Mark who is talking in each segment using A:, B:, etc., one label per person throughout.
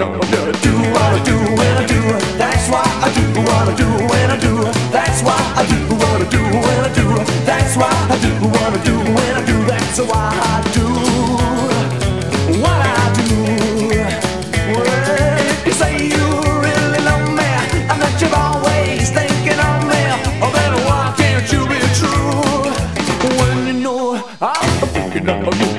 A: do what I do when I do. That's why I do what I do when I do. That's why I do what I do when I do. That's why I do what I do when I do. That's why I do what I do. Well, you say you really love me and that you're always thinking of me. Oh, then why can't you be true when you know I'm thinking of you?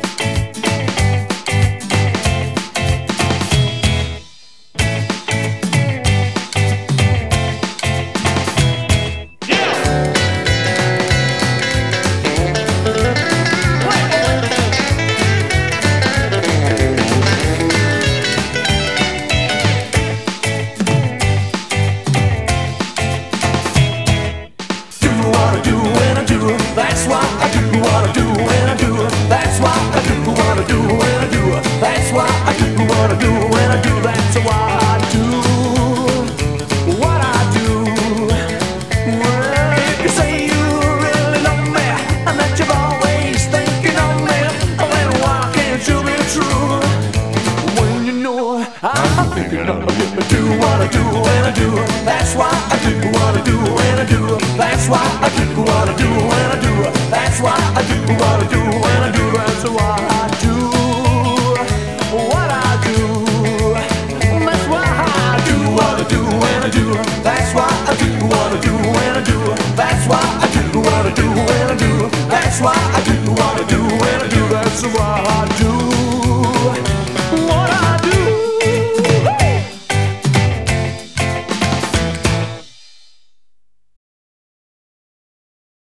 A: That's why I do what I do when I do. That's why I do what I do when I do. That's why I do what I do when I do. That's why I do what I do. Well, if you say you really love me and that you're always thinking of me, then why can't you be true when you know I'm thinking of you? Do what I do when I do. That's why I do what I do when I do. That's why I do what I do when I do. That's why I do what I do when I do. That's why I do what I do. That's why I do what I do when I do. That's why I do what I do when I do. That's why I do what I do when I do. That's why I do what I do when I do. That's why I do.